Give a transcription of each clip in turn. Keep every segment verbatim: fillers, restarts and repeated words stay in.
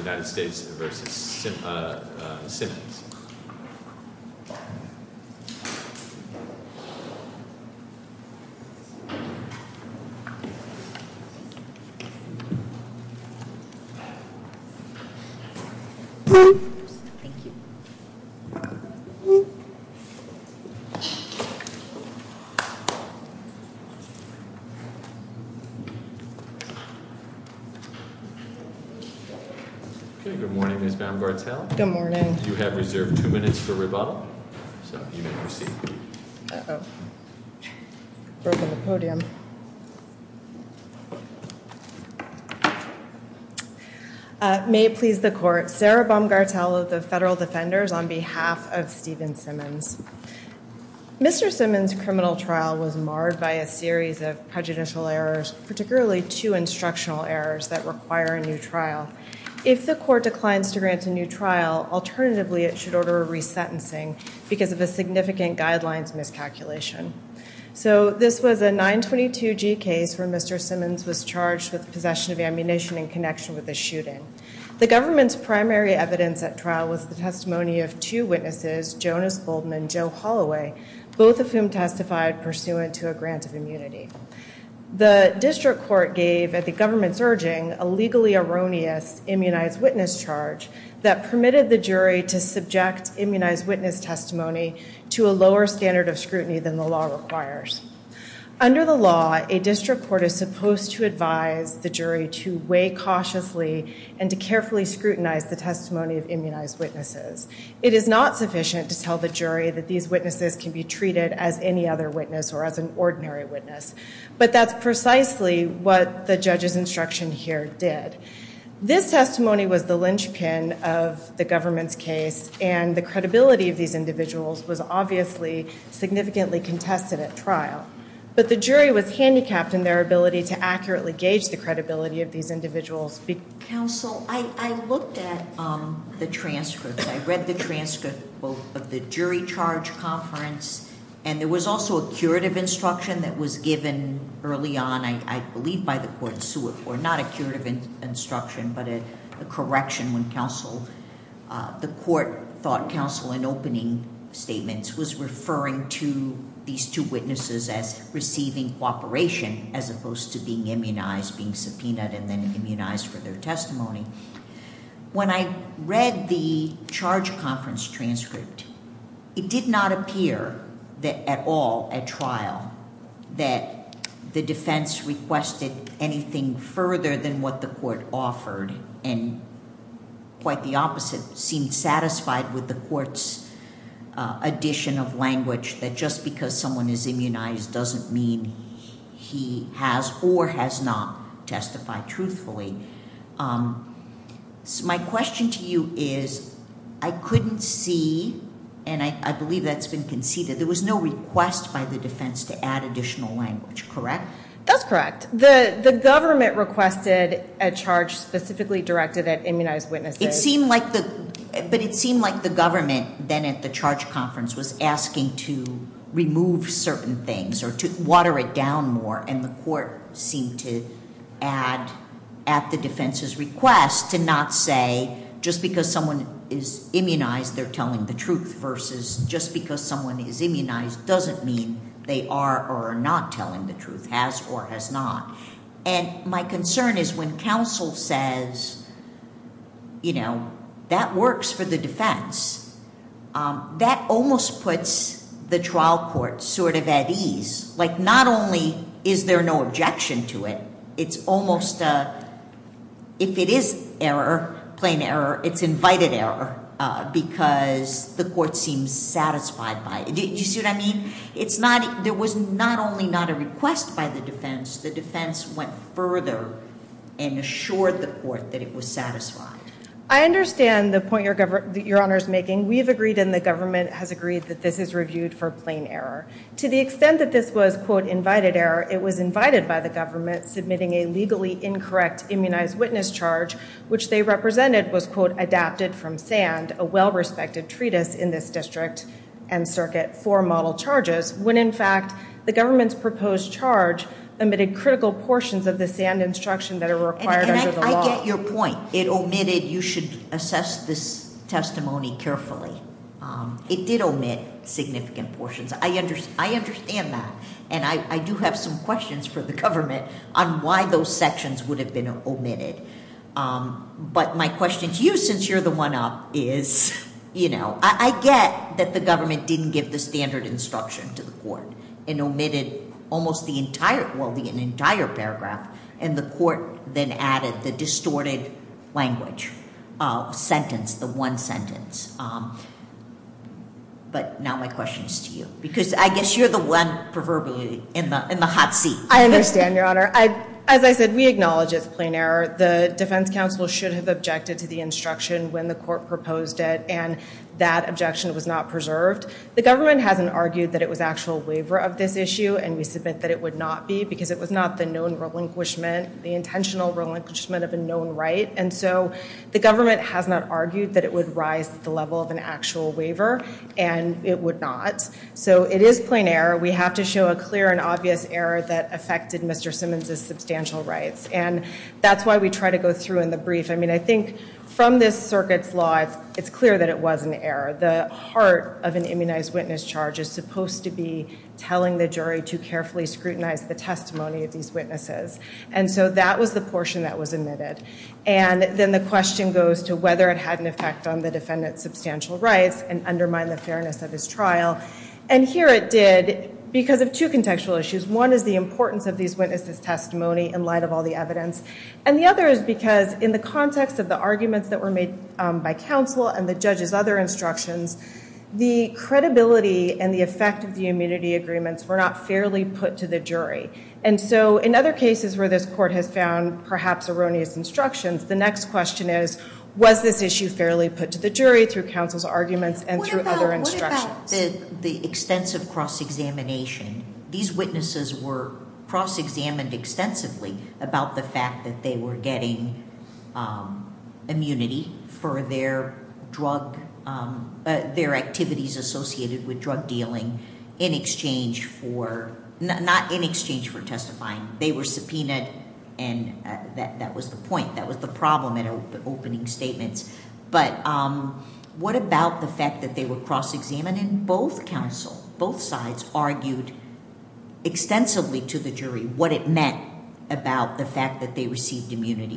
United States versus Sim, uh, uh, Simmons. Thank you. Okay, good morning, Miz Baumgartel. Good morning. You have reserved two minutes for rebuttal, so you may proceed. Uh-oh. Broken the podium. Uh, may it please the court, Sarah Baumgartel of the Federal Defenders on behalf of Stephen Simmons. Mister Simmons' criminal trial was marred by a series of prejudicial errors, particularly two instructional errors that require a new trial. If the court declines to grant a new trial, alternatively, it should order a resentencing because of a significant guidelines miscalculation. So this was a nine twenty-two G case where Mister Simmons was charged with possession of ammunition in connection with the shooting. The government's primary evidence at trial was the testimony of two witnesses, Jonas Bolden and Joe Holloway, both of whom testified pursuant to a grant of immunity. The district court gave, at the government's urging, a legally erroneous immunized witness charge that permitted the jury to subject immunized witness testimony to a lower standard of scrutiny than the law requires. Under the law, a district court is supposed to advise the jury to weigh cautiously and to carefully scrutinize the testimony of immunized witnesses. It is not sufficient to tell the jury that these witnesses can be treated as any other witness or as an ordinary witness. But that's precisely what the judge's instruction here did. This testimony was the linchpin of the government's case, and the credibility of these individuals was obviously significantly contested at trial. But the jury was handicapped in their ability to accurately gauge the credibility of these individuals. Be- Counsel, I, I looked at um, the transcripts. I read the transcript both of the jury charge conference, and there was also a curative instruction that was given early on, I, I believe by the court, or not a curative in, instruction, but a, a correction when counsel, uh, the court thought counsel in opening statements was referring to these two witnesses as receiving cooperation as opposed to being immunized, being subpoenaed and then immunized for their testimony. When I read the charge conference transcript, it did not appear that at all at trial that the defense requested anything further than what the court offered, and quite the opposite, seemed satisfied with the court's Uh, addition of language that just because someone is immunized doesn't mean he has or has not testified truthfully. Um, so my question to you is, I couldn't see, and I, I believe that's been conceded, there was no request by the defense to add additional language, correct? That's correct. The the government requested a charge specifically directed at immunized witnesses. It seemed like the, but it seemed like the government then at the charge conference was asking to remove certain things or to water it down more, and the court seemed to add at the defense's request to not say just because someone is immunized they're telling the truth versus just because someone is immunized doesn't mean they are or are not telling the truth, has or has not. And my concern is when counsel says, you know, that works for the defense, um, that almost puts the trial court sort of at ease. Like, not only is there no objection to it, it's almost, a, if it is error, plain error, it's invited error. Uh, because the court seems satisfied by it. Do, do you see what I mean? It's not, there was not only not a request by the defense, the defense went further and assured the court that it was satisfied. I understand the point your, gov- your Honor is making. We've agreed and the government has agreed that this is reviewed for plain error. To the extent that this was, quote, invited error, it was invited by the government submitting a legally incorrect immunized witness charge, which they represented was, quote, adapted from SAND, a well-respected treatise in this district and circuit for model charges, when in fact the government's proposed charge omitted critical portions of the sand instruction that are required and, and under I, the law. I get your point. It omitted, you should assess this testimony carefully. Um, it did omit significant portions. I, under, I understand that. And I, I do have some questions for the government on why those sections would have been omitted. Um, but my question to you, since you're the one up, is, you know, I, I get that the government didn't give the standard instruction to the court and omitted almost the entire, well, the an entire paragraph, and the court then added the distorted language uh, sentence, the one sentence. Um, but now my question is to you, because I guess you're the one proverbially in the in the hot seat. I understand, Your Honor. I, as I said, we acknowledge it's plain error. The defense counsel should have objected to the instruction when the court proposed it, and that objection was not preserved. The government hasn't argued that it was actual waiver of this issue, and we submit that it would not be because it was not the known relinquishment, the intentional relinquishment of a known right. And so the government has not argued that it would rise to the level of an actual waiver, and it would not. So it is plain error. We have to show a clear and obvious error that affected Mister Simmons' substantial rights. And that's why we try to go through in the brief. I mean, I think from this circuit's law, it's, it's clear that it was an error. The heart of an immunized witness charge is supposed to be telling the jury to carefully scrutinize the testimony of these witnesses. And so that was the portion that was omitted. And then the question goes to whether it had an effect on the defendant's substantial rights and undermine the fairness of his trial. And here it did, because of two contextual issues. One is the importance of these witnesses' testimony in light of all the evidence. And the other is because in the context of the arguments that were made um, by counsel and the judge's other instructions, the credibility and the effect of the immunity agreements were not fairly put to the jury. And so in other cases where this court has found perhaps erroneous instructions, the next question is, was this issue fairly put to the jury through counsel's arguments and what through about, other instructions? What about the, the extensive cross-examination? These witnesses were cross-examined extensively about the fact that they were getting um, immunity for their drug, um, uh, their activities associated with drug dealing in exchange for, n- not in exchange for testifying. They were subpoenaed. And uh, that, that was the point. That was the problem at op- opening statements. But um, what about the fact that they were cross-examined? And both counsel, both sides argued extensively to the jury what it meant about the fact that they received immunity.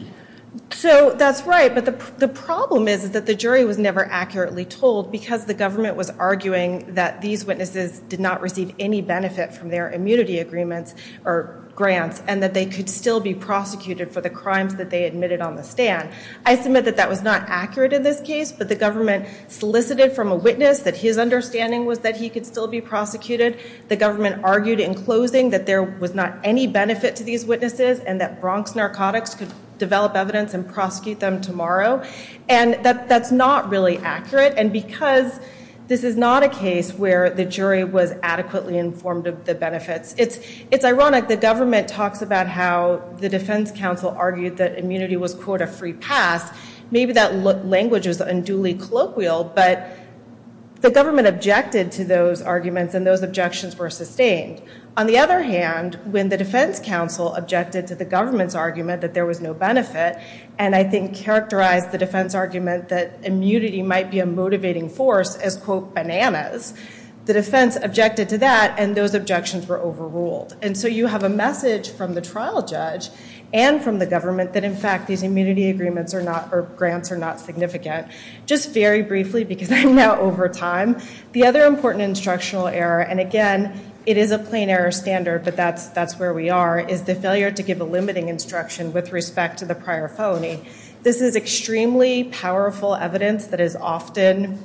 So that's right, but the the problem is, is that the jury was never accurately told because the government was arguing that these witnesses did not receive any benefit from their immunity agreements or grants and that they could still be prosecuted for the crimes that they admitted on the stand. I submit that that was not accurate in this case, but the government solicited from a witness that his understanding was that he could still be prosecuted. The government argued in closing that there was not any benefit to these witnesses and that Bronx Narcotics could develop evidence and prosecute them tomorrow. And that that's not really accurate. And because this is not a case where the jury was adequately informed of the benefits, it's it's ironic. The government talks about how the defense counsel argued that immunity was, quote, a free pass. Maybe that lo- language was unduly colloquial, but the government objected to those arguments and those objections were sustained. On the other hand, when the defense counsel objected to the government's argument that there was no benefit, and I think characterized the defense argument that immunity might be a motivating force as, quote, bananas, the defense objected to that and those objections were overruled. And so you have a message from the trial judge and from the government that, in fact, these immunity agreements are not, or grants are not significant. Just very briefly, because I'm now over time, the other important instructional error, and again, it is a plain error standard, but that's that's where we are, is the failure to give a limiting instruction with respect to the prior felony. This is extremely powerful evidence that is often,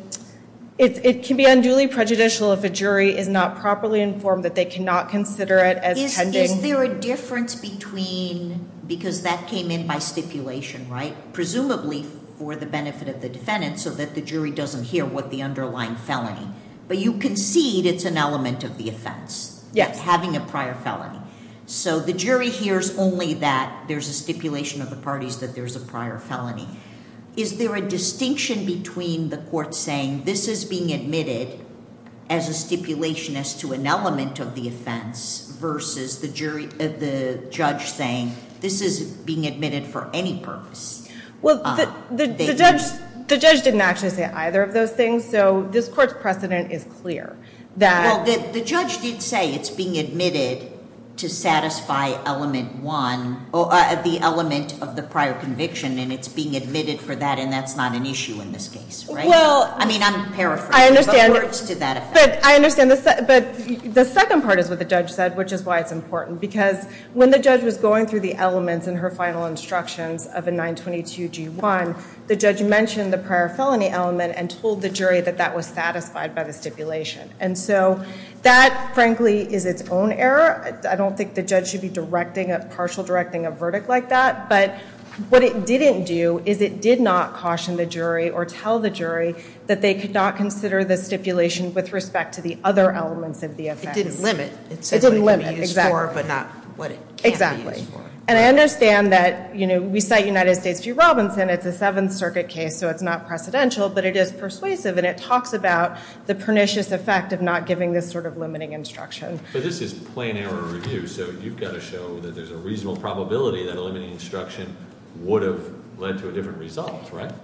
it, it can be unduly prejudicial if a jury is not properly informed that they cannot consider it as is, pending. Is there a difference between, because that came in by stipulation, right? Presumably for the benefit of the defendant so that the jury doesn't hear what the underlying felony. But you concede it's an element of the offense. Yes. Having a prior felony. So the jury hears only that there's a stipulation of the parties that there's a prior felony. Is there a distinction between the court saying this is being admitted as a stipulation as to an element of the offense versus the jury, uh, the judge saying this is being admitted for any purpose. Well, the, Uh, the, they- the judge the judge didn't actually say either of those things. So this court's precedent is clear that Well, the, the judge did say it's being admitted to satisfy element one, or uh, the element of the prior conviction, and it's being admitted for that, and that's not an issue in this case, right? Well, I mean, I'm paraphrasing. I understand. But words to that effect. But I understand the se- but the second part is what the judge said, which is why it's important, because when the judge was going through the elements in her final instructions of a nine twenty-two G one, the judge mentioned the prior felony element and told the jury that that was satisfied by the stipulation. And so that, frankly, is its own error. I don't think the judge should be directing a partial directing a verdict like that. But what it didn't do is it did not caution the jury or tell the jury that they could not consider the stipulation with respect to the other elements of the offense. It didn't limit. It said It didn't what it can limit, be used exactly. for, but not what it can't Exactly. be used for. And I understand that, you know, we cite United States v. Robinson. It's a Seventh Circuit case, so it's not precedential, but it is persuasive, and it talks about the pernicious effect of not giving this sort of limiting instruction. But this is plain error review, so you've got to show that there's a reasonable probability that a limiting instruction would have led to a different result, right?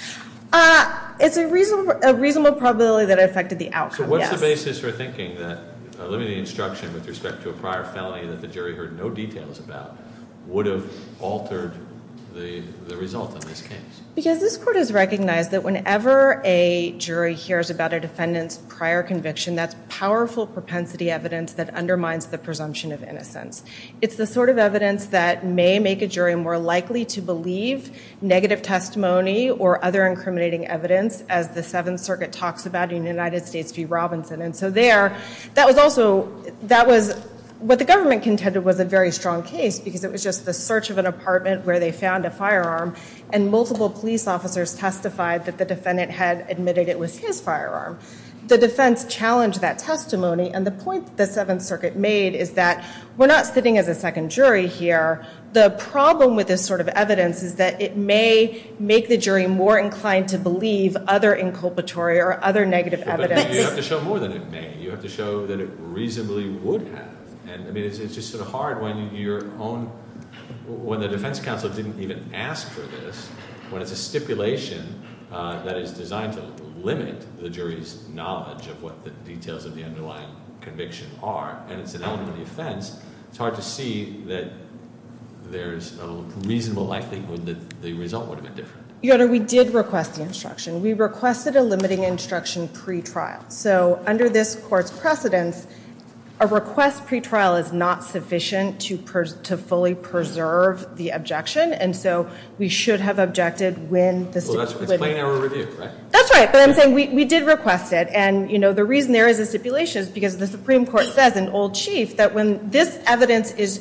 Uh, it's a reasonable, a reasonable probability that it affected the outcome, So what's yes. the basis for thinking that a limiting instruction with respect to a prior felony that the jury heard no details about would have altered the the result in this case? Because this court has recognized that whenever a jury hears about a defendant's prior conviction, that's powerful propensity evidence that undermines the presumption of innocence. It's the sort of evidence that may make a jury more likely to believe negative testimony or other incriminating evidence, as the Seventh Circuit talks about in United States v. Robinson. And so there, that was also, that was what the government contended was a very strong case, because it was just the search of an apartment where they found a firearm, and multiple police officers testified that the defendant had admitted it was his firearm. The defense challenged that testimony, and the point that the Seventh Circuit made is that we're not sitting as a second jury here. The problem with this sort of evidence is that it may make the jury more inclined to believe other inculpatory or other negative But evidence. you have to show more than it may. You have to show that it reasonably would have. And I mean, it's, it's just sort of hard when your own, when the defense counsel didn't even ask for this, when it's a stipulation uh, that is designed to limit the jury's knowledge of what the details of the underlying conviction are, and it's an element of the offense. It's hard to see that there's a reasonable likelihood that the result would have been different. Your Honor, we did request the instruction. We requested a limiting instruction pre-trial. So under this court's precedence, a request pre-trial is not sufficient to pers- to fully preserve the objection, and so we should have objected when the... Well, that's it's plain error review, right? That's right, but I'm saying we, we did request it, and, you know, the reason there is a stipulation is because the Supreme Court says in Old Chief that when this evidence is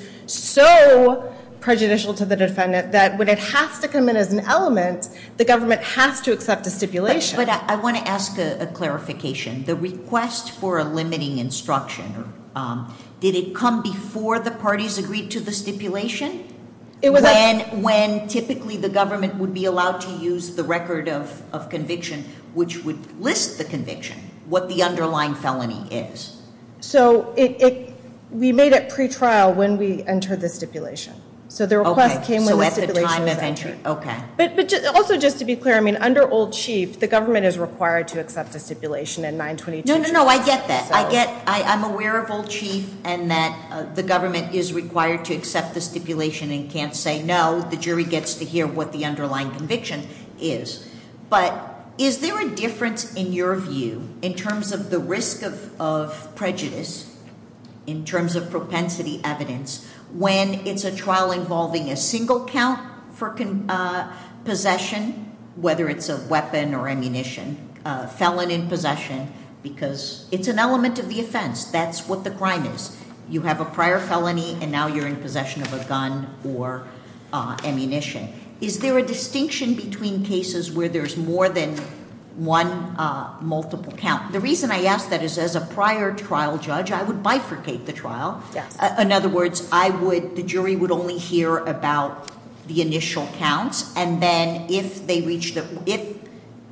so prejudicial to the defendant that when it has to come in as an element, the government has to accept a stipulation. But, but I, I want to ask a, a clarification. The request for a limiting instruction, or, um, did it come before the parties agreed to the stipulation? It was when, a- when typically the government would be allowed to use the record of, of conviction, which would list the conviction, what the underlying felony is. So it, it we made it pre-trial when we entered the stipulation. So the request Okay, came when so the at the stipulation time was of entry. entered. Okay. But but ju- also just to be clear, I mean, under Old Chief, the government is required to accept a stipulation in nine twenty-two. No, no, no, I get that. I So- get, I, I'm aware of Old Chief and that uh, the government is required to accept the stipulation and can't say, no, the jury gets to hear what the underlying conviction is. But is there a difference in your view in terms of the risk of, of prejudice, in terms of propensity evidence, when it's a trial involving a single count for con, uh, possession, whether it's a weapon or ammunition, uh, felon in possession, because it's an element of the offense. That's what the crime is. You have a prior felony and now you're in possession of a gun or uh, ammunition. Is there a distinction between cases where there's more than one uh, multiple count? The reason I ask that is, as a prior trial judge, I would bifurcate the trial. Yes. Uh, in other words, I would, the jury would only hear about the initial counts, and then if they reach the, if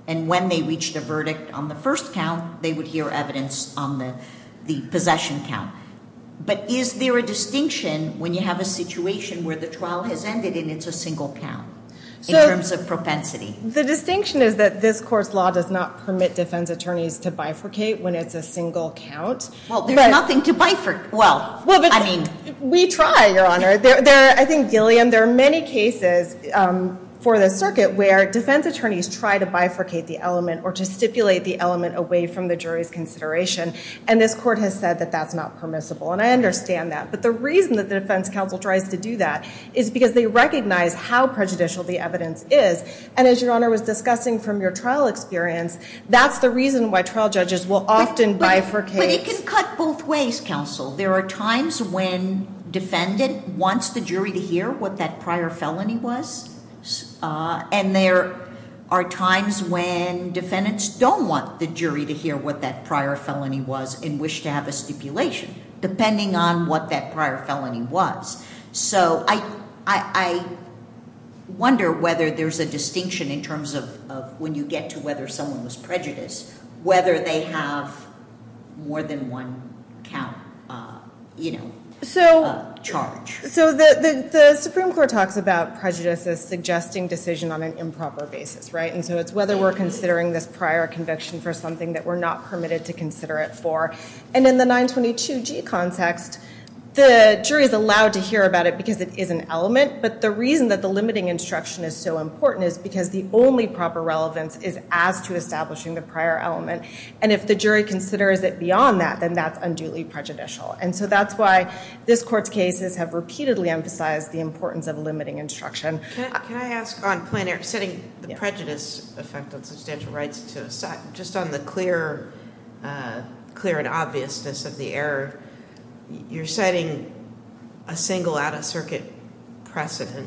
And when they reached a verdict on the first count, they would hear evidence on the, the possession count. But is there a distinction when you have a situation where the trial has ended and it's a single count in So- terms of propensity? The distinction is that this court's law does not permit defense attorneys to bifurcate when it's a single count. Well, there's But- nothing to bifurcate. Well, Well, but I mean, we try, Your Honor. There, there. I think Gilliam. There are many cases um, for the circuit where defense attorneys try to bifurcate the element or to stipulate the element away from the jury's consideration, and this court has said that that's not permissible, and I understand that. But the reason that the defense counsel tries to do that is because they recognize how prejudicial the evidence is, and as Your Honor was discussing from your trial experience, that's the reason why trial judges will often but, bifurcate. But it can cut both ways, counsel. There are times when defendant wants the jury to hear what that prior felony was, uh, and there are times when defendants don't want the jury to hear what that prior felony was and wish to have a stipulation, depending on what that prior felony was. So I, I, I wonder whether there's a distinction in terms of, of when you get to whether someone was prejudiced, whether they have more than one count, uh, you know, so. uh, charge. So the, the, the Supreme Court talks about prejudice as suggesting decision on an improper basis, right? And so it's whether we're considering this prior conviction for something that we're not permitted to consider it for. And in the nine twenty-two G context, the jury is allowed to hear about it because it is an element, but the reason that the limiting instruction is so important is because the only proper relevance is as to establishing the prior element. And if the jury considers it beyond that, then that's unduly prejudicial. And so that's why this court's cases have repeatedly emphasized the importance of limiting instruction. Can I, can I ask on plain error, setting the Yeah. prejudice effect on substantial rights to aside, just on the clear, uh, clear and obviousness of the error, you're citing a single out-of-circuit precedent.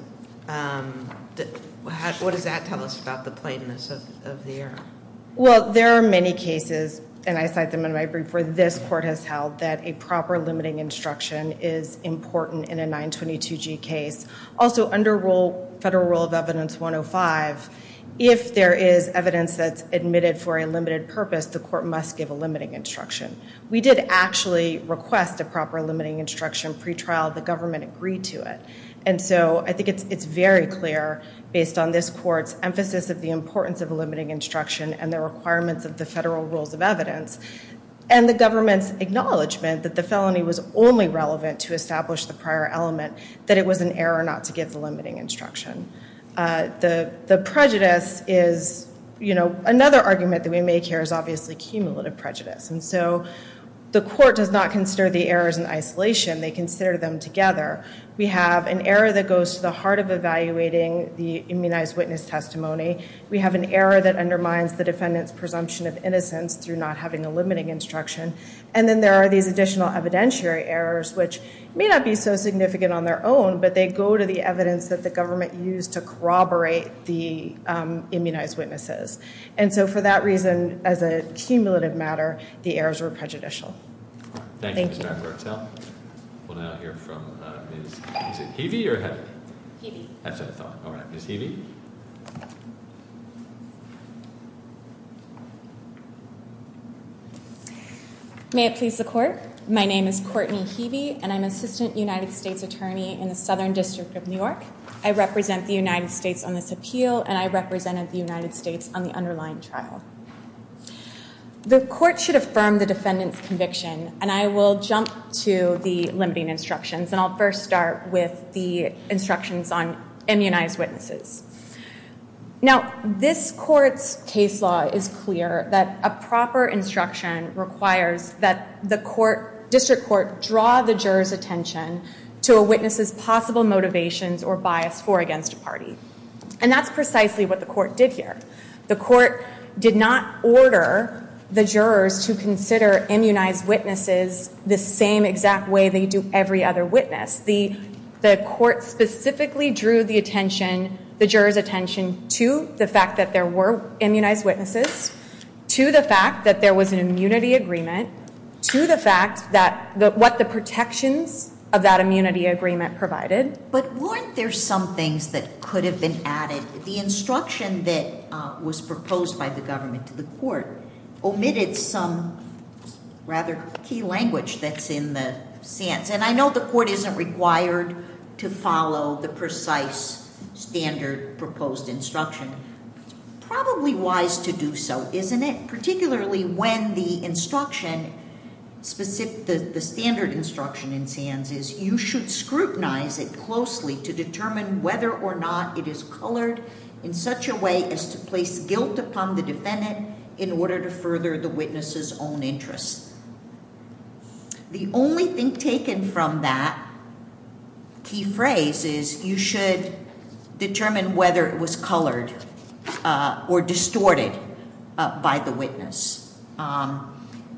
Um, th- how, what does that tell us about the plainness of, of the error? Well, there are many cases, and I cite them in my brief, where this court has held that a proper limiting instruction is important in a nine twenty-two G case. Also, under rule, Federal Rule of Evidence one oh five, if there is evidence that's admitted for a limited purpose, the court must give a limiting instruction. We did actually request a proper limiting instruction pre-trial. The government agreed to it. And so I think it's it's very clear, based on this court's emphasis of the importance of a limiting instruction and the requirements of the Federal Rules of Evidence, and the government's acknowledgement that the felony was only relevant to establish the prior element, that it was an error not to give the limiting instruction. Uh, the the prejudice is, you know, another argument that we make here is obviously cumulative prejudice. And so the court does not consider the errors in isolation. They consider them together. We have an error that goes to the heart of evaluating the immunized witness testimony. We have an error that undermines the defendant's presumption of innocence through not having a limiting instruction. And then there are these additional evidentiary errors, which may not be so significant on their own, but they go to the evidence that the government used to corroborate the um, immunized witnesses. And so for that reason, as a cumulative matter, the errors were prejudicial. Thank, Thank you, you. Miz Bartell. We'll now hear from uh, Miz Is it Heavey or Heavy? Heavey. That's what I thought. All right, Miz Heavey. May it please the court. My name is Courtney Heavey, and I'm Assistant United States Attorney in the Southern District of New York. I represent the United States on this appeal, and I represented the United States on the underlying trial. The court should affirm the defendant's conviction, and I will jump to the limiting instructions, and I'll first start with the instructions on immunized witnesses. Now, this court's case law is clear that a proper instruction requires that the court, district court, draw the juror's attention to a witness's possible motivations or bias for or against a party. And that's precisely what the court did here. The court did not order the jurors to consider immunized witnesses the same exact way they do every other witness. The, the court specifically drew the attention, the jurors' attention to the fact that there were immunized witnesses, to the fact that there was an immunity agreement, to the fact that the, what the protections of that immunity agreement provided. But weren't there some things that could have been added? The instruction that uh, was proposed by the government to the court omitted some rather key language that's in the S A N S. And I know the court isn't required to follow the precise standard proposed instruction. It's probably wise to do so, isn't it? Particularly when the instruction, specific, the, the standard instruction in S A N S is you should scrutinize it closely to determine whether or not it is colored in such a way as to place guilt upon the defendant in order to further the witness's own interests. The only thing taken from that key phrase is you should determine whether it was colored uh, or distorted uh, by the witness. Um,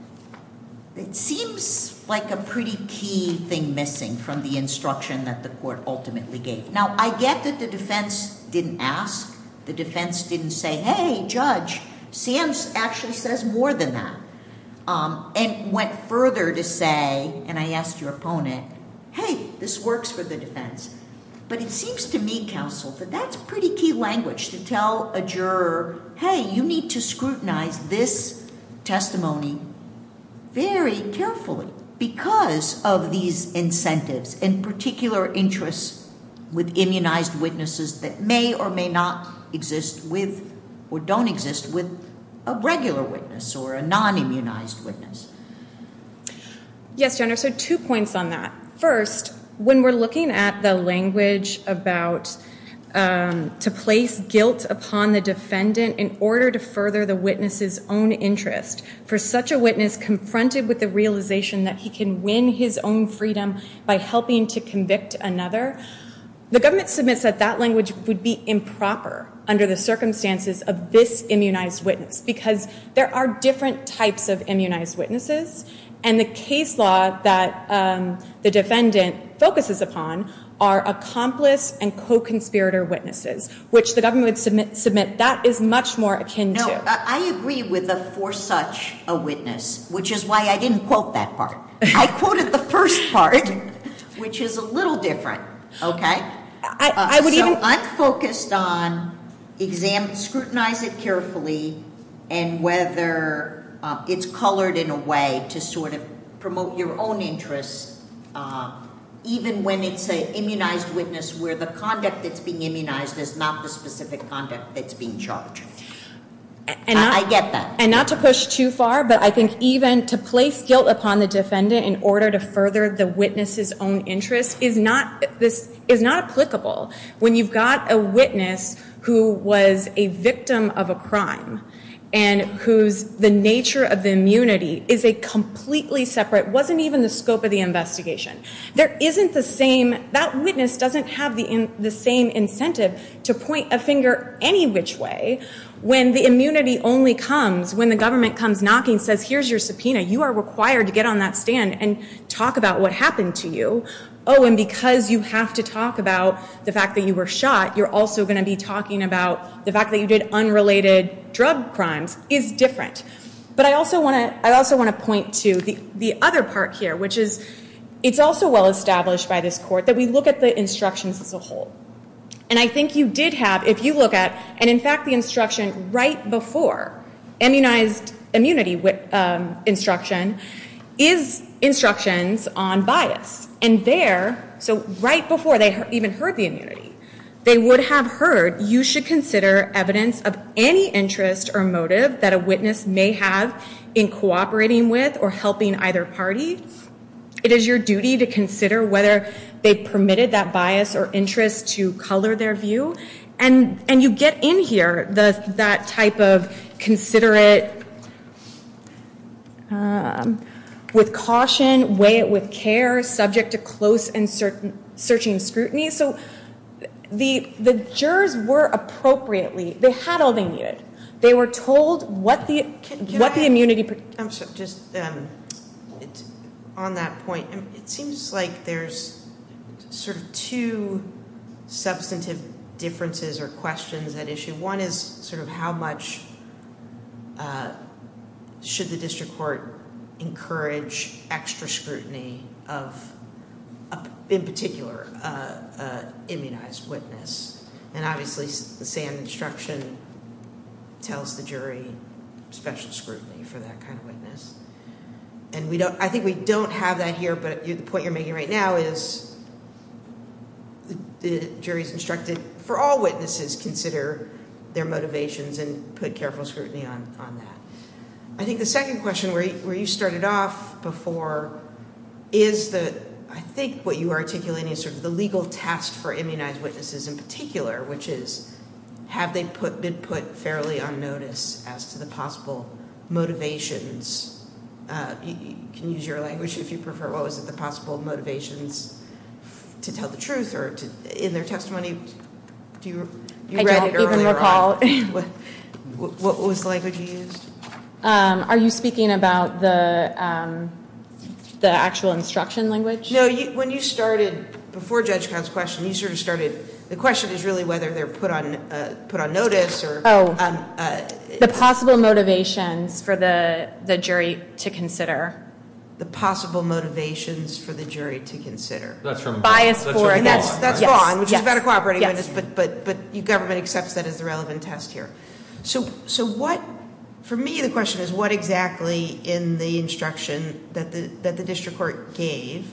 it seems like a pretty key thing missing from the instruction that the court ultimately gave. Now, I get that the defense didn't ask. The defense didn't say, hey, judge, S A N S actually says more than that. Um, and went further to say, and I asked your opponent, hey, this works for the defense. But it seems to me, counsel, that that's pretty key language to tell a juror, hey, you need to scrutinize this testimony very carefully because of these incentives and particular interests with immunized witnesses that may or may not exist with or don't exist with a regular witness or a non-immunized witness. Yes, Your Honor, so two points on that. First, when we're looking at the language about um, to place guilt upon the defendant in order to further the witness's own interest, for such a witness confronted with the realization that he can win his own freedom by helping to convict another, the government submits that that language would be improper under the circumstances of this immunized witness because there are different types of immunized witnesses, and the case law that um, the defendant focuses upon are accomplice and co-conspirator witnesses, which the government would submit, submit that is much more akin no, to. No, I agree with the for such a witness, which is why I didn't quote that part. I quoted the first part, which is a little different, okay? I, I would uh, so even. I'm focused on examine, scrutinize it carefully, and whether uh, it's colored in a way to sort of promote your own interests, uh, even when it's an immunized witness where the conduct that's being immunized is not the specific conduct that's being charged. And not, I, I get that. And not to push too far, but I think even to place guilt upon the defendant in order to further the witness's own interest is not this is not applicable when you've got a witness who was a victim of a crime and whose the nature of the immunity is a completely separate, wasn't even the scope of the investigation. There isn't the same, that witness doesn't have the in, the same incentive to point a finger any which way when the immunity only comes when the government comes knocking, says, here's your subpoena. You are required to get on that stand and talk about what happened to you. Oh, and because you have to talk about the fact that you were shot, you're also going to be talking about the fact that you did unrelated drug crimes is different. But I also want to I also want to point to the, the other part here, which is it's also well established by this court that we look at the instructions as a whole. And I think you did have, if you look at, and in fact the instruction right before immunized immunity um, instruction is instructions on bias. And there, so right before they even heard the immunity, they would have heard you should consider evidence of any interest or motive that a witness may have in cooperating with or helping either party. It is your duty to consider whether they permitted that bias or interest to color their view. And and you get in here the that type of considerate, um, with caution, weigh it with care, subject to close and certain, searching scrutiny. So the the jurors were appropriately, they had all they needed. They were told what the Can, can what I the add, immunity. I'm sorry, just um, it, on that point, it seems like there's sort of two substantive differences or questions at issue. One is sort of how much uh, should the district court encourage extra scrutiny of a in particular, uh, uh, immunized witness. And obviously, the Sand instruction tells the jury special scrutiny for that kind of witness. And we don't. I think we don't have that here. But the point you're making right now is the, the jury's instructed for all witnesses consider their motivations and put careful scrutiny on, on that. I think the second question, where you, where you started off before, is the, I think what you are articulating is sort of the legal test for immunized witnesses in particular, which is, have they put been put fairly on notice as to the possible motivations? Uh, you, you can use your language if you prefer. What was it? The possible motivations to tell the truth or to, in their testimony? Do you you I read don't it earlier even recall. what, what, what was the language you used? Um, are you speaking about the um, the actual instruction language? No, you, when you started, before Judge Cobb's question, you sort of started, the question is really whether they're put on uh, put on notice or... Oh, um, uh, the possible motivations for the, the jury to consider. The possible motivations for the jury to consider. That's from Bias that's for from And that's, Vaughn, that's right? Yes, Vaughn, which yes, is about a cooperating yes. witness, but, but, but your government accepts that as the relevant test here. So, so what... For me, the question is what exactly in the instruction that the that the district court gave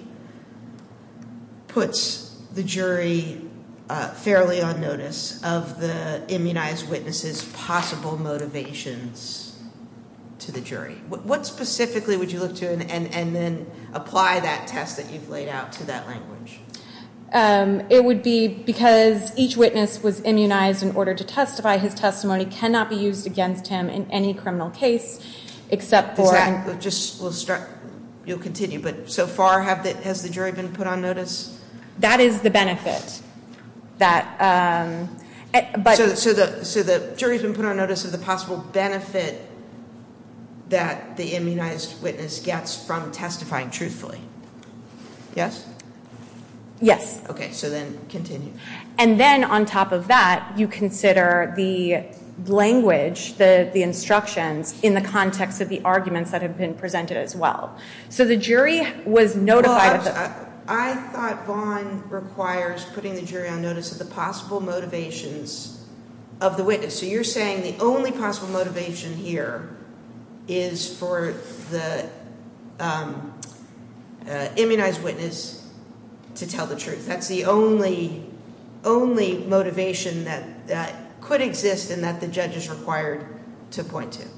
puts the jury uh, fairly on notice of the immunized witness's possible motivations to the jury. What, what specifically would you look to and, and, and then apply that test that you've laid out to that language? Um, it would be because each witness was immunized in order to testify. His testimony cannot be used against him in any criminal case, except Does for. that, we'll just we'll start. You'll continue, but so far, have the, has the jury been put on notice? That is the benefit. That, um, eh, but so, so the so the jury's been put on notice of the possible benefit that the immunized witness gets from testifying truthfully. Yes. yes. Okay, so then continue. And then on top of that, you consider the language, the, the instructions in the context of the arguments that have been presented as well. So the jury was notified Well, of the... I, I thought Vaughn requires putting the jury on notice of the possible motivations of the witness. So you're saying the only possible motivation here is for the um, uh, immunized witness to tell the truth. That's the only only motivation that, that could exist and that the judge is required to point to.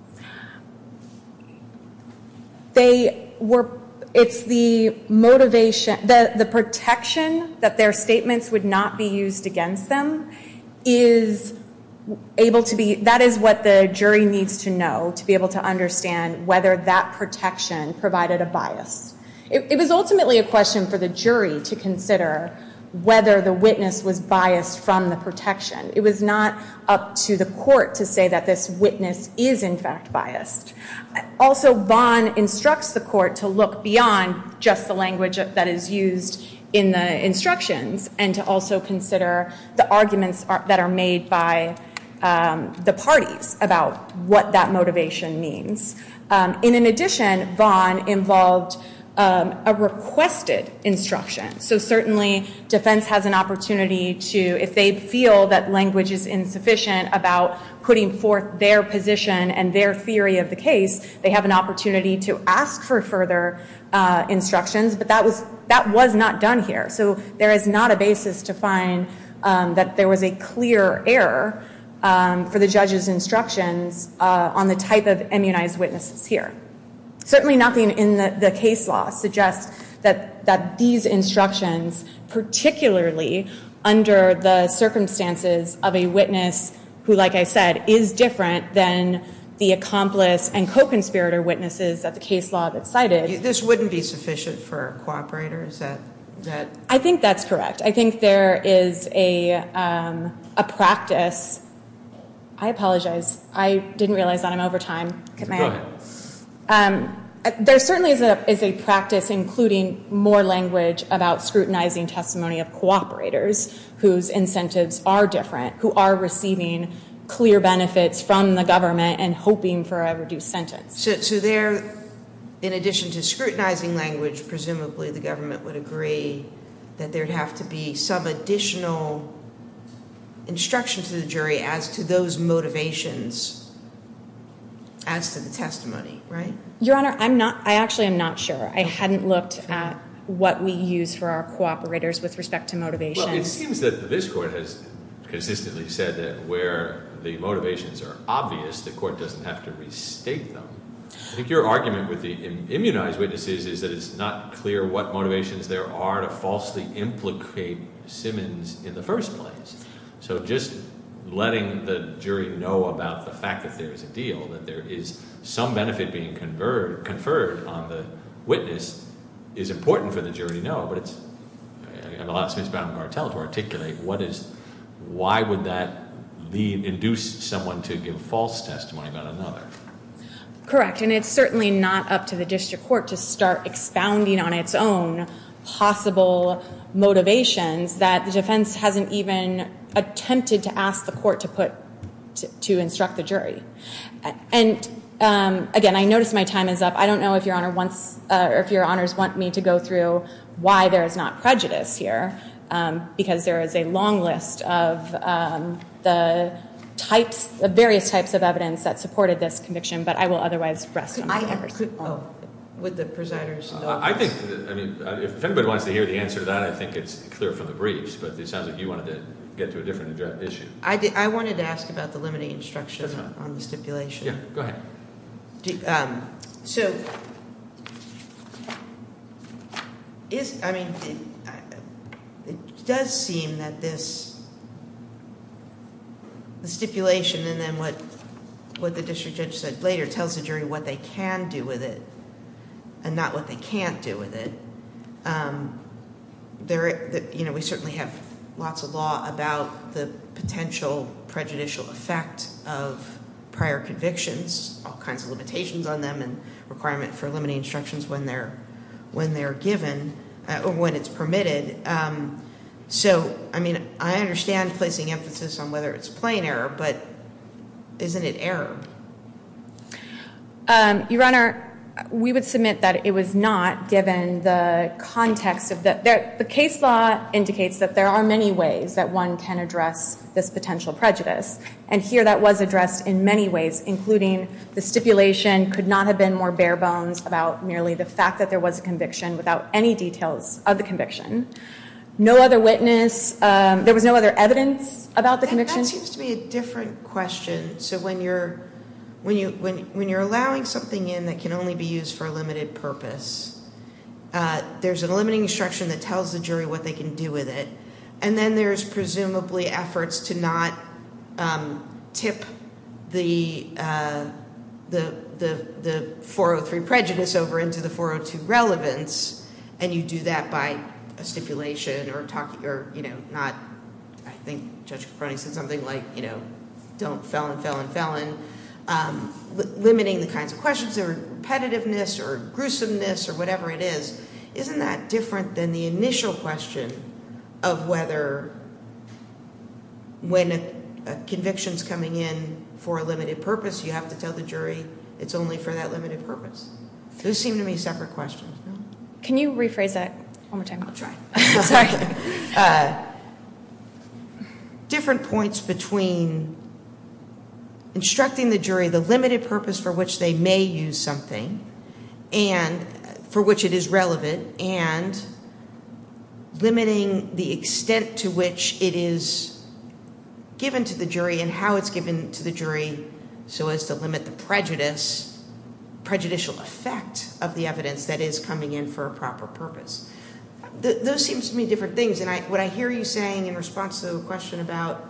They were, it's the motivation, the, the protection that their statements would not be used against them is able to be, that is what the jury needs to know to be able to understand whether that protection provided a bias. It, it was ultimately a question for the jury to consider whether the witness was biased from the protection. It was not up to the court to say that this witness is in fact biased. Also, Vaughn instructs the court to look beyond just the language that is used in the instructions and to also consider the arguments are, that are made by um, the parties about what that motivation means. Um, and in addition, Vaughn involved Um, a requested instruction. So certainly defense has an opportunity to, if they feel that language is insufficient about putting forth their position and their theory of the case, they have an opportunity to ask for further uh, instructions, but that was that was not done here. So there is not a basis to find um, that there was a clear error um, for the judge's instructions uh, on the type of immunized witnesses here. Certainly nothing in the, the case law suggests that, that these instructions, particularly under the circumstances of a witness who, like I said, is different than the accomplice and co-conspirator witnesses that the case law that cited. You, this wouldn't be sufficient for a cooperator, is that? that? I think that's correct. I think there is a, um, a practice. I apologize. I didn't realize that I'm over time. Go ahead. Um, there certainly is a, is a practice, including more language about scrutinizing testimony of cooperators whose incentives are different, who are receiving clear benefits from the government and hoping for a reduced sentence. So, so there, in addition to scrutinizing language, presumably the government would agree that there'd have to be some additional instruction to the jury as to those motivations as to the testimony, right? Your Honor, I'm not, I actually am not sure. I hadn't looked at what we use for our cooperators with respect to motivations. Well, it seems that this court has consistently said that where the motivations are obvious, the court doesn't have to restate them. I think your argument with the immunized witnesses is that it's not clear what motivations there are to falsely implicate Simmons in the first place. So just letting the jury know about the fact that there is a deal, that there is some benefit being conferred, conferred on the witness is important for the jury to know, but it's, I'm allowed Smith-Baumgartel to articulate what is, why would that lead, induce someone to give false testimony about another? Correct, and it's certainly not up to the district court to start expounding on its own possible motivations that the defense hasn't even attempted to ask the court to put, to, to instruct the jury. And Um, again, I notice my time is up. I don't know if Your Honor wants, uh, or if Your Honors want me to go through why there is not prejudice here, um, because there is a long list of um, the types, the various types of evidence that supported this conviction, but I will otherwise rest on my I papers. could, Oh, would the presiders know? Uh, I think, that, I mean, if anybody wants to hear the answer to that, I think it's clear from the briefs, but it sounds like you wanted to get to a different issue. I, did, I wanted to ask about the limiting instruction on, on the stipulation. Yeah, go ahead. Do, um, so, is, I mean, it, it does seem that this, the stipulation and then what, what the district judge said later tells the jury what they can do with it and not what they can't do with it. Um, there, the, you know, we certainly have lots of law about the potential prejudicial effect of prior convictions, all kinds of limitations on them, and requirement for limiting instructions when they're when they're given uh, or when it's permitted. Um, so, I mean, I understand placing emphasis on whether it's plain error, but isn't it error? Um, Your Honor, we would submit that it was not, given the context of the, there, the case law indicates that there are many ways that one can address this potential prejudice. And here that was addressed in many ways, including the stipulation could not have been more bare bones about merely the fact that there was a conviction without any details of the conviction. No other witness, um, there was no other evidence about the that, conviction. That seems to be a different question. So when you're When you when when you're allowing something in that can only be used for a limited purpose, uh, there's a limiting instruction that tells the jury what they can do with it, and then there's presumably efforts to not um, tip the uh, the the the four oh three prejudice over into the four oh two relevance, and you do that by a stipulation or talking or you know not. I think Judge Caproni said something like you know, don't felon felon felon. Um, li- limiting the kinds of questions or repetitiveness or gruesomeness or whatever it is, isn't that different than the initial question of whether when a, a conviction's coming in for a limited purpose, you have to tell the jury it's only for that limited purpose? Those seem to me separate questions. No? Can you rephrase that one more time? I'll try. Sorry. uh, different points between instructing the jury the limited purpose for which they may use something and for which it is relevant, and limiting the extent to which it is given to the jury and how it's given to the jury so as to limit the prejudice, prejudicial effect of the evidence that is coming in for a proper purpose. Th- those seem to me different things. And I, what I hear you saying in response to a question about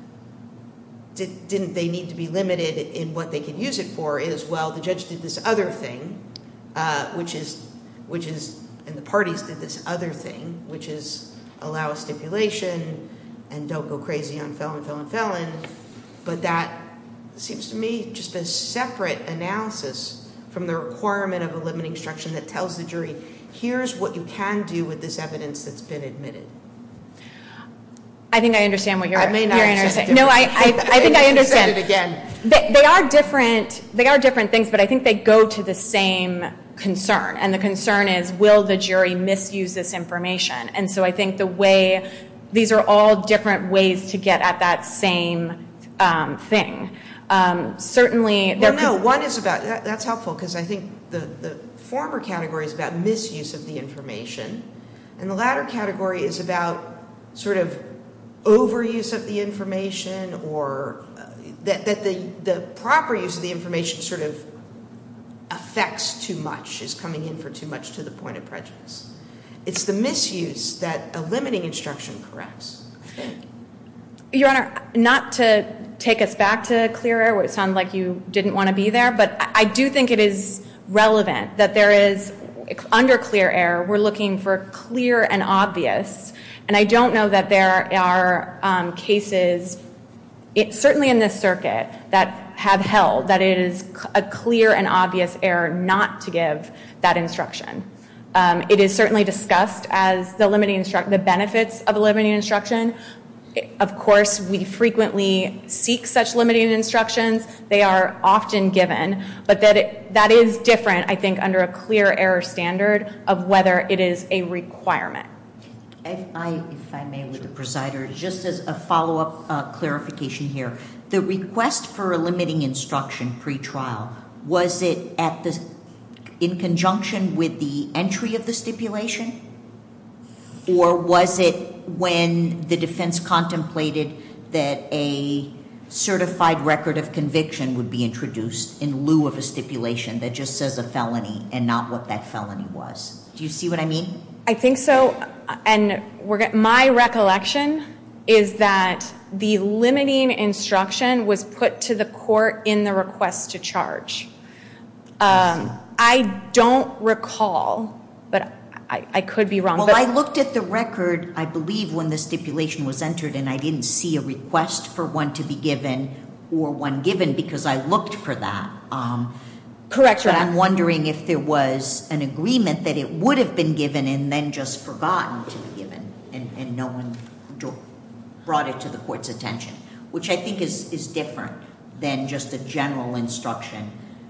Did, didn't they need to be limited in what they could use it for is, well, the judge did this other thing, uh, which is, which is, and the parties did this other thing, which is allow a stipulation and don't go crazy on felon, felon, felon. But that seems to me just a separate analysis from the requirement of a limiting instruction that tells the jury, here's what you can do with this evidence that's been admitted. I think I understand what you're, I may not you're have said understanding. it No, I, I, I think I understand. Said it again. They, they are different. They are different things, but I think they go to the same concern. And the concern is, will the jury misuse this information? And so I think the way, these are all different ways to get at that same um, thing. Um, certainly, well, no, one is about, that, that's helpful because I think the, the former category is about misuse of the information, and the latter category is about sort of overuse of the information, or uh, that, that the, the proper use of the information sort of affects too much, is coming in for too much to the point of prejudice. It's the misuse that a limiting instruction corrects, I think. Your Honor, not to take us back to clear air, where it sounded like you didn't want to be there, but I do think it is relevant that there is, under clear air, we're looking for clear and obvious. And I don't know that there are um, cases, it, certainly in this circuit, that have held that it is a clear and obvious error not to give that instruction. Um, it is certainly discussed as the limiting instruction, the benefits of a limiting instruction. Of course, we frequently seek such limiting instructions. They are often given, but that it, that is different, I think, under a clear error standard of whether it is a requirement. If I, if I may, with the presider, just as a follow-up uh, clarification here, the request for a limiting instruction pre-trial, was it at the, in conjunction with the entry of the stipulation? Or was it when the defense contemplated that a certified record of conviction would be introduced in lieu of a stipulation that just says a felony and not what that felony was? Do you see what I mean? I think so. And we're, my recollection is that the limiting instruction was put to the court in the request to charge. Um, I don't recall, but I, I could be wrong. Well, but I looked at the record, I believe, when the stipulation was entered, and I didn't see a request for one to be given or one given because I looked for that. Um, Correct, But I'm wondering if there was an agreement that it would have been given and then just forgotten to be given, and, and no one brought it to the court's attention, which I think is, is different than just a general instruction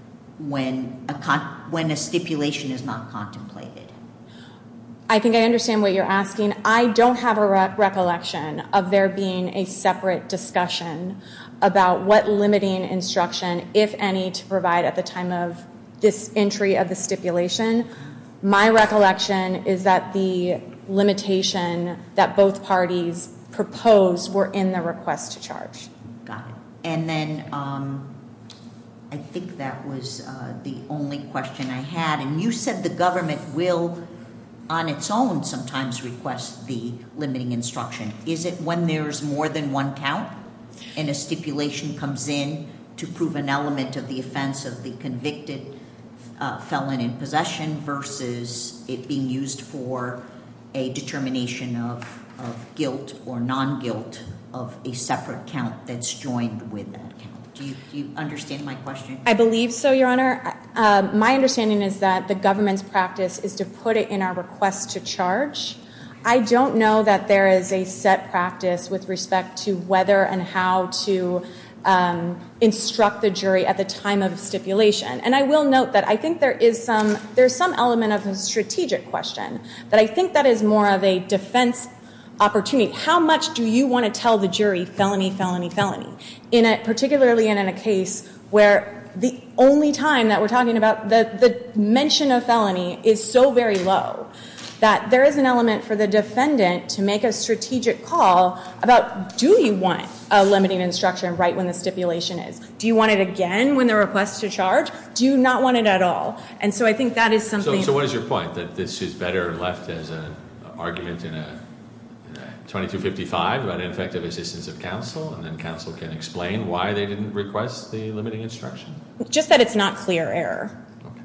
when a con- when a stipulation is not contemplated. I think I understand what you're asking. I don't have a re- recollection of there being a separate discussion about what limiting instruction, if any, to provide at the time of this entry of the stipulation. My recollection is that the limitation that both parties proposed were in the request to charge. Got it. And then um, I think that was uh, the only question I had. And you said the government will, on its own, sometimes request the limiting instruction. Is it when there's more than one count and a stipulation comes in to prove an element of the offense of the convicted uh, felon in possession versus it being used for a determination of, of guilt or non-guilt of a separate count that's joined with that count? Do you, do you understand my question? I believe so, Your Honor. Uh, my understanding is that the government's practice is to put it in our request to charge. I don't know that there is a set practice with respect to whether and how to um, instruct the jury at the time of stipulation. And I will note that I think there is some there's some element of a strategic question that I think that is more of a defense opportunity. How much do you want to tell the jury felony, felony, felony? In a, particularly in a case where the only time that we're talking about the, the mention of felony is so very low that there is an element for the defendant to make a strategic call about, do you want a limiting instruction right when the stipulation is? Do you want it again when the request to charge? Do you not want it at all? And so I think that is something. So, so what is your point, that this is better left as an argument in a twenty-two fifty-five about ineffective assistance of counsel, and then counsel can explain why they didn't request the limiting instruction? Just that it's not clear error. Okay.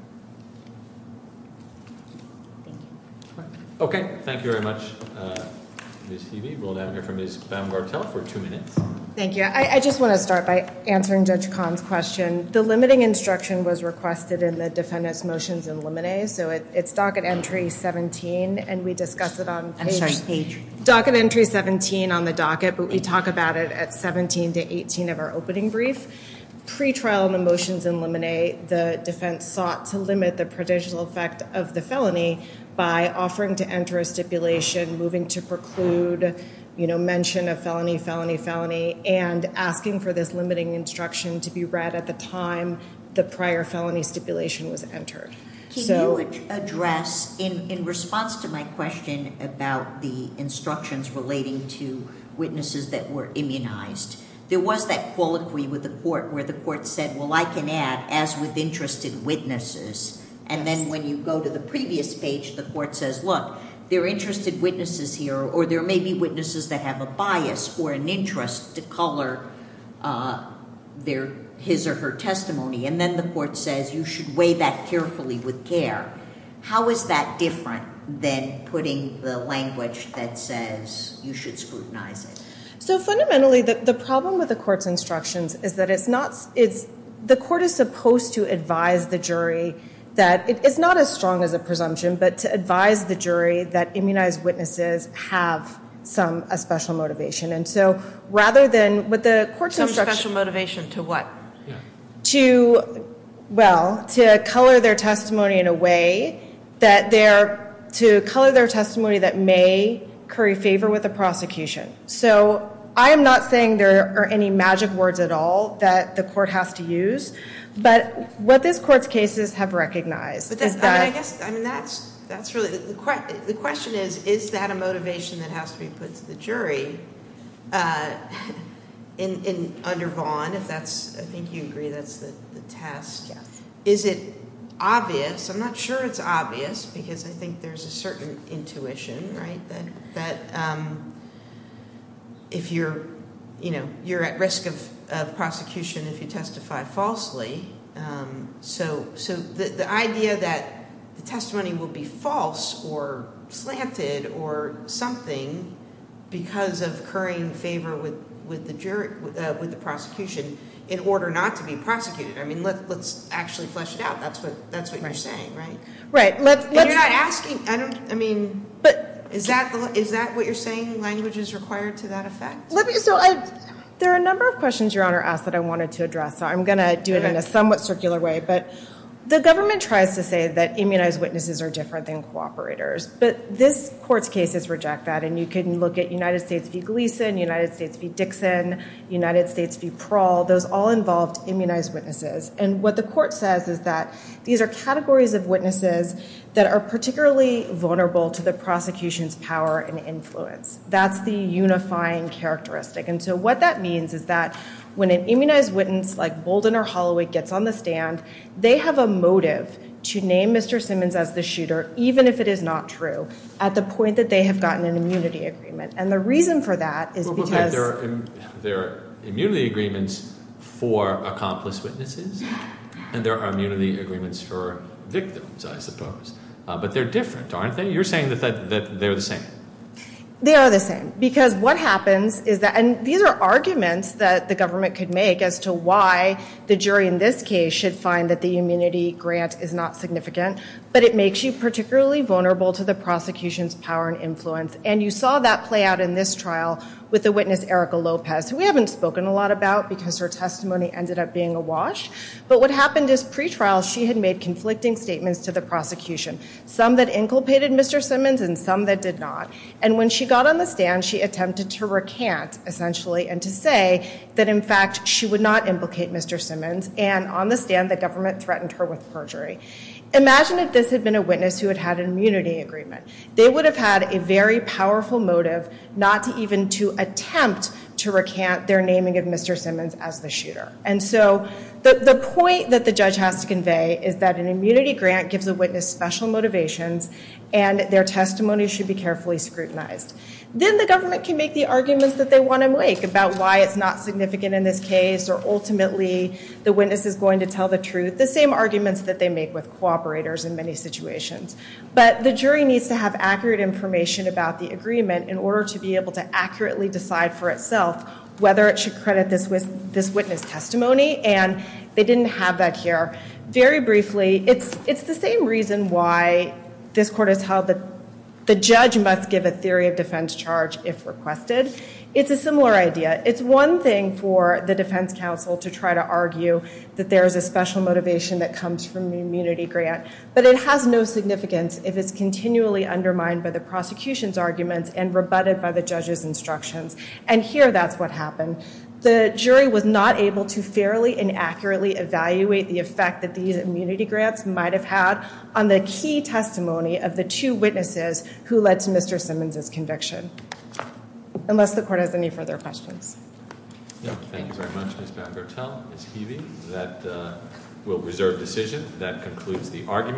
Okay, thank you very much, uh, Miz Heavey. We'll now hear from Miz Baumgartel for two minutes. Thank you. I, I just want to start by answering Judge Kahn's question. The limiting instruction was requested in the defendant's motions in limine, so it, it's docket entry seventeen, and we discussed it on page. I'm sorry, page. Docket entry seventeen on the docket, but we talk about it at seventeen to eighteen of our opening brief. pre-trial in the motions in limine, the defense sought to limit the prejudicial effect of the felony by offering to enter a stipulation, moving to preclude, you know, mention of felony, felony, felony, and asking for this limiting instruction to be read at the time the prior felony stipulation was entered. Can so, you ad- address, in, in response to my question about the instructions relating to witnesses that were immunized, there was that colloquy with the court where the court said, well, I can add, as with interested witnesses. And yes. then when you go to the previous page, the court says, look, there are interested witnesses here, or there may be witnesses that have a bias or an interest to color uh, their his or her testimony. And then the court says you should weigh that carefully with care. How is that different than putting the language that says you should scrutinize it? So fundamentally, the, the problem with the court's instructions is that it's not, it's, the court is supposed to advise the jury that it, it's not as strong as a presumption, but to advise the jury that immunized witnesses have some, a special motivation. And so rather than with the court's Some instruction. special motivation to what? Yeah. To, well, to color their testimony in a way that they're, to color their testimony that may curry favor with the prosecution. So I am not saying there are any magic words at all that the court has to use, but what this court's cases have recognized But that, is that I mean, I guess, I mean, that's, that's really, the, the, the question is, is that a motivation that has to be put to the jury? Uh, in, in, under Vaughn, if that's, I think you agree that's the, the test. Yes. Is it obvious? I'm not sure it's obvious because I think there's a certain intuition, right? That, that um, if you're, you know, you're at risk of, of prosecution if you testify falsely. Um, so, so the, the idea that the testimony will be false or slanted or something because of currying favor with, with the jury, uh, with the prosecution, in order not to be prosecuted. I mean, let, let's actually flesh it out. That's what that's what right. you're saying, right? Right. Let's. And let's you're not asking. I don't. I mean, but is that the, is that what you're saying? Language is required to that effect. Let me. So I. There are a number of questions Your Honor asked that I wanted to address. So I'm going to do it okay. in a somewhat circular way, but. The government tries to say that immunized witnesses are different than cooperators, but this court's cases reject that, and you can look at United States v. Gleason, United States v. Dixon, United States v. Prawl. Those all involved immunized witnesses, and what the court says is that these are categories of witnesses that are particularly vulnerable to the prosecution's power and influence. That's the unifying characteristic, and so what that means is that when an immunized witness like Bolden or Holloway gets on the stand, they have a motive to name Mister Simmons as the shooter, even if it is not true, at the point that they have gotten an immunity agreement. And the reason for that is well, because... Okay, there, are Im- there are immunity agreements for accomplice witnesses, and there are immunity agreements for victims, I suppose. Uh, but they're different, aren't they? You're saying that, that, that they're the same. They are the same, because what happens is that, and these are arguments that the government could make as to why the jury in this case should find that the immunity grant is not significant, but it makes you particularly vulnerable to the prosecution's power and influence. And you saw that play out in this trial with the witness Erica Lopez, who we haven't spoken a lot about because her testimony ended up being a wash. But what happened is pre-trial, she had made conflicting statements to the prosecution, some that inculpated Mister Simmons and some that did not. And when she got on the stand, she attempted to recant, essentially, and to say that, in fact, she would not implicate Mister Simmons. And on the stand, the government threatened her with perjury. Imagine if this had been a witness who had had an immunity agreement. They would have had a very powerful motive not to even to attempt to recant their naming of Mister Simmons as the shooter. And so the, the point that the judge has to convey is that an immunity grant gives a witness special motivations and their testimony should be carefully scrutinized. Then the government can make the arguments that they want to make about why it's not significant in this case, or ultimately the witness is going to tell the truth, the same arguments that they make with cooperators in many situations. But the jury needs to have accurate information about the agreement in order to be able to accurately decide for itself whether it should credit this, this witness testimony, and they didn't have that here. Very briefly, it's, it's the same reason why this court has held that the judge must give a theory of defense charge if requested. It's a similar idea. It's one thing for the defense counsel to try to argue that there is a special motivation that comes from an immunity grant, but it has no significance if it's continually undermined by the prosecution's arguments and rebutted by the judge's instructions. And here, that's what happened. The jury was not able to fairly and accurately evaluate the effect that these immunity grants might have had on the key testimony of the two witnesses who led to Mister Simmons' conviction. Unless the court has any further questions. No, thank you very much, Miz Baumgartel. Miz Heavey, that uh, will reserve decision. That concludes the argument.